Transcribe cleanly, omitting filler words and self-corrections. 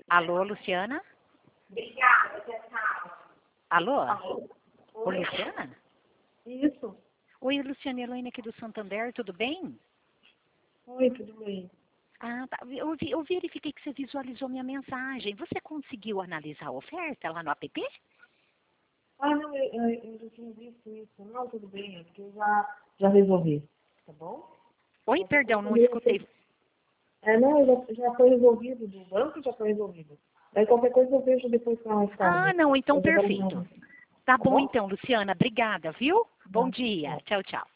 Alô, Luciana? Obrigada, tchau. Alô? Ô, Oi. Luciana? Isso. Oi, Luciana, Elaine aqui do Santander, tudo bem? Oi, tudo bem? Ah, tá. Eu verifiquei que você visualizou minha mensagem. Você conseguiu analisar a oferta lá no app? Ah, não, eu já tinha visto isso. Não, tudo bem, é porque eu já resolvi. Tá bom? Oi, perdão, não escutei. Não, já foi resolvido do banco, já foi resolvido. Aí qualquer coisa eu vejo depois com mais Ah, calma. não, então Eu vou dar perfeito. uma... Tá Tá bom bom? então, Luciana, obrigada, viu? Bom Tá. dia. Tchau, tchau.